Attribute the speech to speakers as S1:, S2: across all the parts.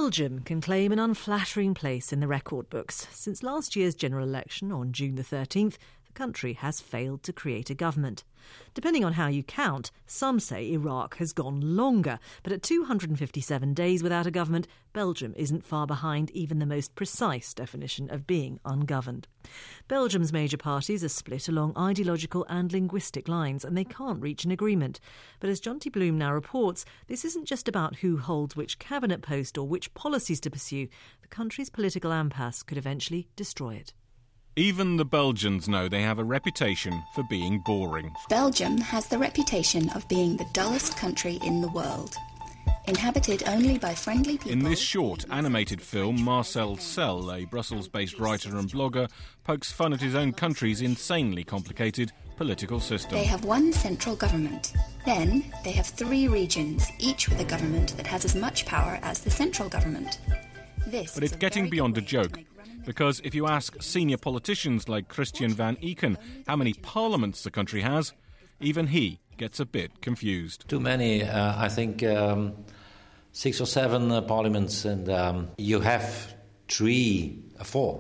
S1: Belgium can claim an unflattering place in the record books. Since last year's general election on June the 13th, the country has failed to create a government. Depending on how you count, some say Iraq has gone longer, but at 257 days without a government, Belgium isn't far behind even the most precise definition of being ungoverned. Belgium's major parties are split along ideological and linguistic lines, and they can't reach an agreement. But as Jonty Bloom now reports, this isn't just about who holds which cabinet post or which policies to pursue. The country's political impasse could eventually destroy it.
S2: Even the Belgians know they have a reputation for being boring.
S3: Belgium has the reputation of being the dullest country in the world. Inhabited only by friendly people...
S2: In this short, animated film, Marcel Sell, a Brussels-based writer and blogger, pokes fun at his own country's insanely complicated political system.
S3: They have one central government. Then they have 3 regions, each with a government that has as much power as the central government.
S2: But it's getting beyond a joke. Because if you ask senior politicians like Christian van Eken how many parliaments the country has, even he gets a bit confused.
S4: Too many, I think 6 or 7 parliaments, and you have 3 or 4.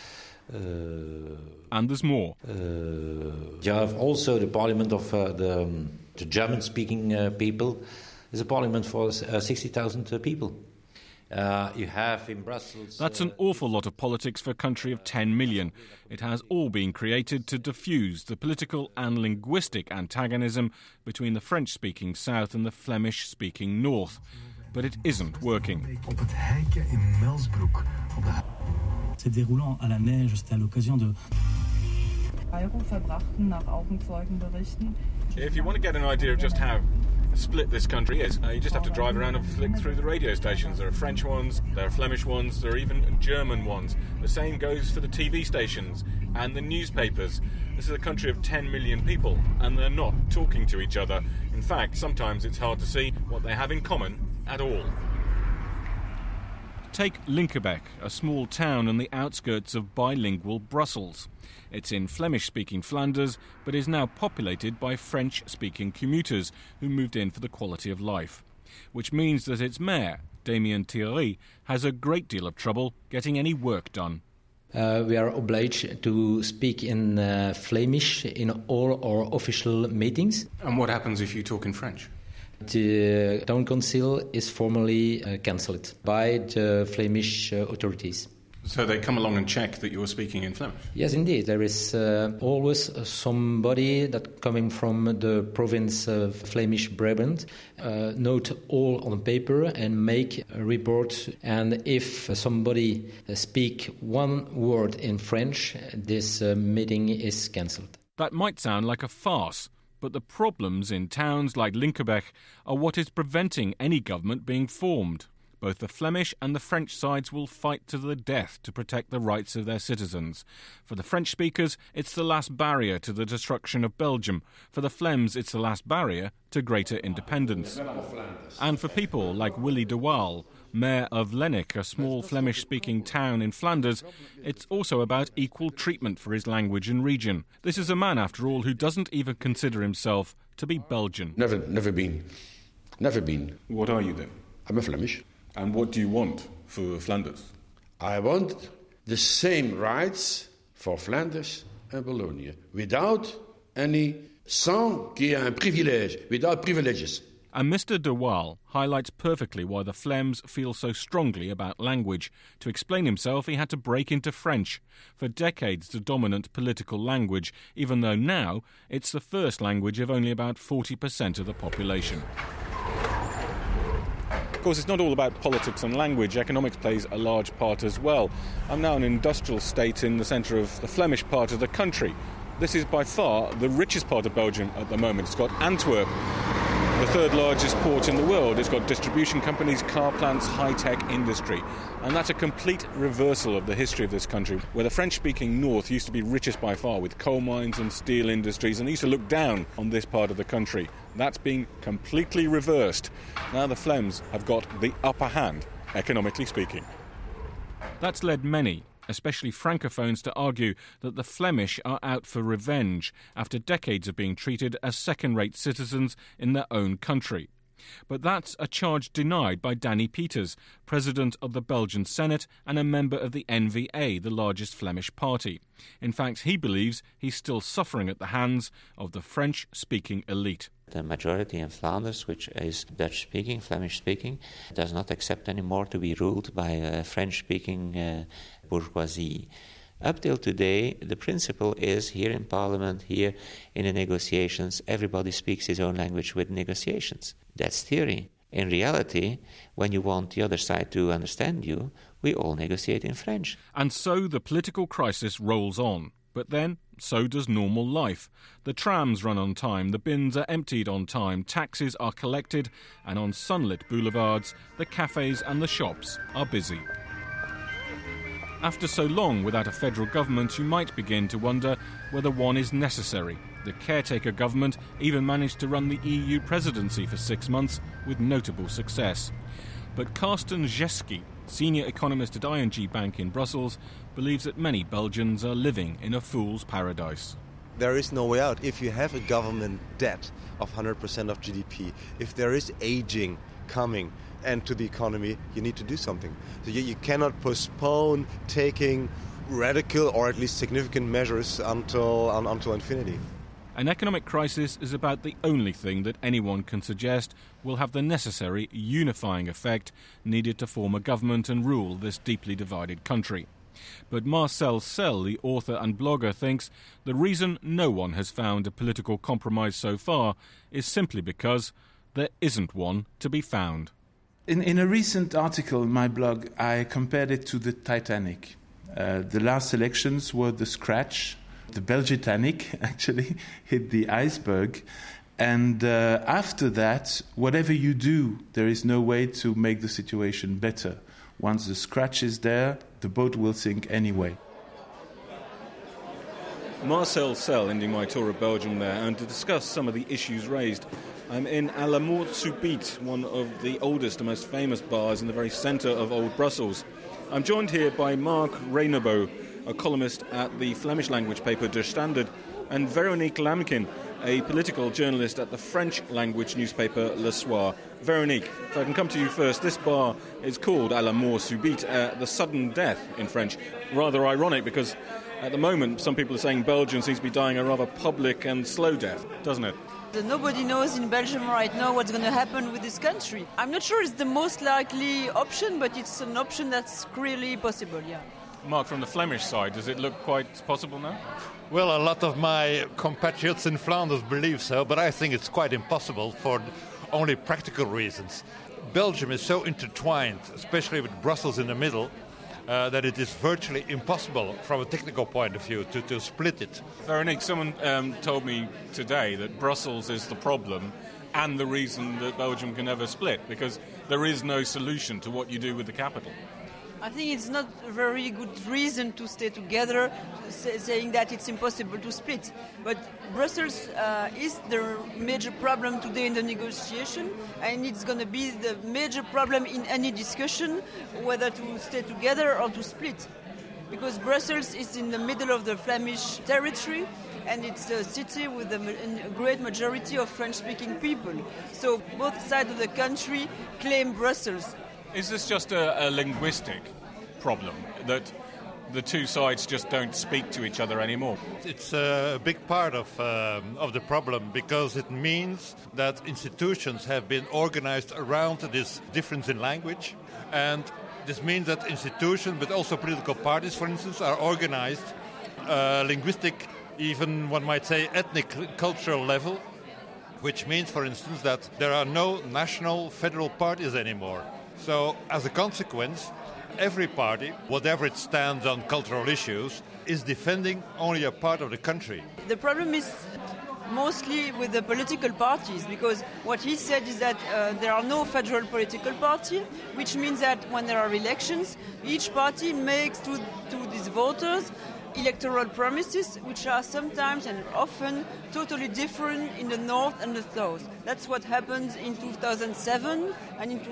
S2: And there's more.
S4: You have also the parliament of the German-speaking people. It's a parliament for 60,000 people. You have in Brussels...
S2: That's an awful lot of politics for a country of 10 million. It has all been created to diffuse the political and linguistic antagonism between the French-speaking south and the Flemish-speaking north. But it isn't working. If you want to get an idea of just how split this country is, you just have to drive around and flick through the radio stations. There are French ones, there are Flemish ones, there are even German ones. The same goes for the TV stations and the newspapers. This is a country of 10 million people, and they're not talking to each other. In fact, sometimes it's hard to see what they have in common at all. Take Linkebeek, a small town on the outskirts of bilingual Brussels. It's in Flemish-speaking Flanders, but is now populated by French-speaking commuters who moved in for the quality of life. Which means that its mayor, Damien Thierry, has a great deal of trouble getting any work done.
S4: We are obliged to speak in Flemish in all our official meetings.
S5: And what happens if you talk in French?
S4: The town council is formally cancelled by the Flemish authorities.
S5: So they come along and check that you're speaking in Flemish?
S4: Yes, indeed. There is always somebody that coming from the province of Flemish Brabant, note all on paper and make a report. And if somebody speak one word in French, this meeting is cancelled.
S2: That might sound like a farce, but the problems in towns like Linkebeek are what is preventing any government being formed. Both the Flemish and the French sides will fight to the death to protect the rights of their citizens. For the French speakers, it's the last barrier to the destruction of Belgium. For the Flems, it's the last barrier to greater independence. And for people like Willy de Waal, mayor of Lennik, a small Flemish-speaking town in Flanders, it's also about equal treatment for his language and region. This is a man, after all, who doesn't even consider himself to be Belgian.
S6: Never been. Never been.
S5: What are you then?
S6: I'm a Flemish.
S5: And what do you want for Flanders?
S6: I want the same rights for Flanders and Wallonia, without any, sans qu'il y ait un privilège, without privileges.
S2: And Mr. de Waal highlights perfectly why the Flems feel so strongly about language. To explain himself, he had to break into French, for decades the dominant political language, even though now it's the first language of only about 40% of the population. Of course, it's not all about politics and language. Economics plays a large part as well. I'm now in an industrial state in the centre of the Flemish part of the country. This is by far the richest part of Belgium at the moment. It's got Antwerp, the third largest port in the world. It's got distribution companies, car plants, high-tech industry. And that's a complete reversal of the history of this country, where the French-speaking north used to be richest by far with coal mines and steel industries, and used to look down on this part of the country. That's been completely reversed. Now the Flems have got the upper hand, economically speaking. That's led many, especially francophones, to argue that the Flemish are out for revenge after decades of being treated as second-rate citizens in their own country. But that's a charge denied by Danny Peters, president of the Belgian Senate and a member of the N-VA, the largest Flemish party. In fact, he believes he's still suffering at the hands of the French-speaking elite.
S7: The majority in Flanders, which is Dutch-speaking, Flemish-speaking, does not accept anymore to be ruled by a French-speaking bourgeoisie. Up till today, the principle is here in Parliament, here in the negotiations, everybody speaks his own language with negotiations. That's theory. In reality, when you want the other side to understand you, we all negotiate in French.
S2: And so the political crisis rolls on. But then, so does normal life. The trams run on time, the bins are emptied on time, taxes are collected, and on sunlit boulevards, the cafes and the shops are busy. After so long without a federal government, you might begin to wonder whether one is necessary. The caretaker government even managed to run the EU presidency for 6 months with notable success. But Carsten Jeske, senior economist at ING Bank in Brussels, believes that many Belgians are living in a fool's paradise.
S8: There is no way out. If you have a government debt of 100% of GDP, if there is aging coming and to the economy, you need to do something. So you cannot postpone taking radical or at least significant measures until infinity.
S2: An economic crisis is about the only thing that anyone can suggest will have the necessary unifying effect needed to form a government and rule this deeply divided country. But Marcel Sell, the author and blogger, thinks the reason no one has found a political compromise so far is simply because there isn't one to be found.
S9: In a recent article in my blog, I compared it to the Titanic. The last elections were the scratch. The Belgitanic actually hit the iceberg. And after that, whatever you do, there is no way to make the situation better. Once the scratch is there, the boat will sink anyway.
S2: Marcel Sell, ending my tour of Belgium there, and to discuss some of the issues raised, I'm in À la Mort Subite, one of the oldest and most famous bars in the very centre of Old Brussels. I'm joined here by Mark Reynabeau, a columnist at the Flemish language paper De Standard, and Veronique Lamkin, a political journalist at the French language newspaper Le Soir. Veronique, if I can come to you first, this bar is called À la Mort Subite, the sudden death in French. Rather ironic because at the moment some people are saying Belgium seems to be dying a rather public and slow death, doesn't it?
S10: Nobody knows in Belgium right now what's going to happen with this country. I'm not sure it's the most likely option, but it's an option that's really possible, yeah.
S2: Mark, from the Flemish side, does it look quite possible now?
S11: Well, a lot of my compatriots in Flanders believe so, but I think it's quite impossible for only practical reasons. Belgium is so intertwined, especially with Brussels in the middle, that it is virtually impossible from a technical point of view to split it.
S2: Veronique, someone told me today that Brussels is the problem and the reason that Belgium can never split, because there is no solution to what you do with the capital.
S10: I think it's not a very good reason to stay together, saying that it's impossible to split. But Brussels is the major problem today in the negotiation, and it's going to be the major problem in any discussion, whether to stay together or to split. Because Brussels is in the middle of the Flemish territory, and it's a city with a great majority of French-speaking people. So both sides of the country claim Brussels.
S2: Is this just a linguistic problem, that the two sides just don't speak to each other anymore?
S11: It's a big part of the problem, because it means that institutions have been organized around this difference in language, and this means that institutions, but also political parties, for instance, are organized linguistic, even one might say ethnic, cultural level, which means, for instance, that there are no national federal parties anymore. So, as a consequence, every party, whatever it stands on cultural issues, is defending only a part of the country.
S10: The problem is mostly with the political parties, because what he said is that there are no federal political party, which means that when there are elections, each party makes to these voters electoral promises which are sometimes and often totally different in the north and the south. That's what happened in 2007 and in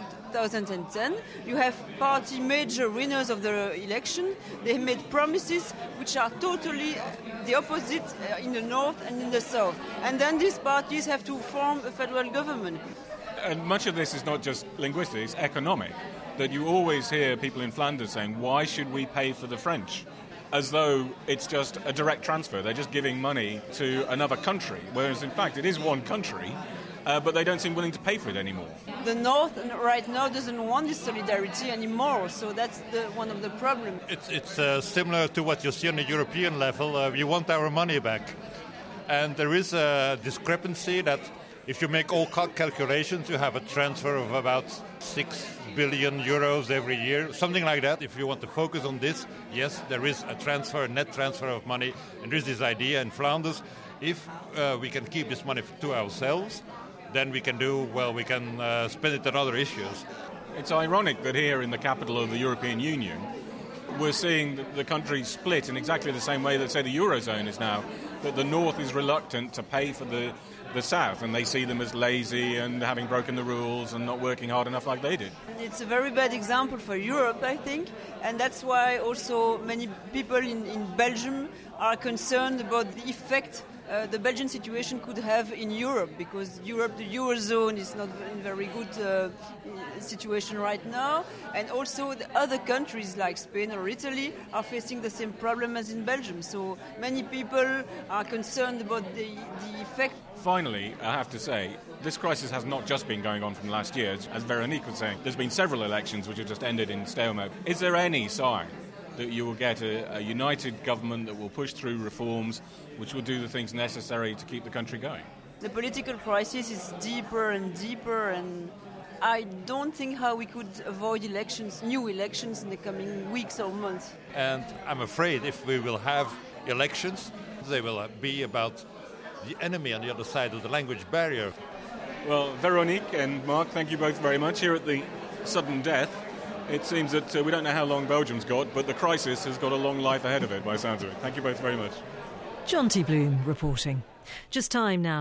S10: 2010. You have party major winners of the election. They made promises which are totally the opposite in the north and in the south. And then these parties have to form a federal government.
S2: And much of this is not just linguistic, it's economic. That you always hear people in Flanders saying, why should we pay for the French? As though it's just a direct transfer. They're just giving money to another country, whereas in fact it is one country, but they don't seem willing to pay for it anymore.
S10: The North right now doesn't want this solidarity anymore, so that's one of the problems.
S11: It's similar to what you see on the European level. We want our money back. And there is a discrepancy that if you make all calculations, you have a transfer of about 6 billion euros every year, something like that. If you want to focus on this, yes, there is a net transfer of money, and there is this idea in Flanders, if we can keep this money to ourselves, then we can spend it on other issues.
S2: It's ironic that here in the capital of the European Union, we're seeing the country split in exactly the same way that, say, the Eurozone is now, that the North is reluctant to pay for the South, and they see them as lazy and having broken the rules and not working hard enough like they did.
S10: It's a very bad example for Europe, I think, and that's why also many people in Belgium are concerned about the effect the Belgian situation could have in Europe, because the Eurozone is not in a very good situation right now, and also the other countries like Spain or Italy are facing the same problem as in Belgium. So many people are concerned about the effect.
S2: Finally, I have to say, this crisis has not just been going on from last year. As Veronique was saying, there's been several elections which have just ended in stalemate. Is there any sign that you will get a united government that will push through reforms which will do the things necessary to keep the country going?
S10: The political crisis is deeper and deeper, and I don't think how we could avoid new elections in the coming weeks or months.
S11: And I'm afraid if we will have elections, they will be about the enemy on the other side of the language barrier.
S2: Well, Veronique and Mark, thank you both very much. Here at the sudden death, it seems that we don't know how long Belgium's got, but the crisis has got a long life ahead of it, by the sounds of it. Thank you both very much.
S1: Jonty Bloom reporting. Just time now.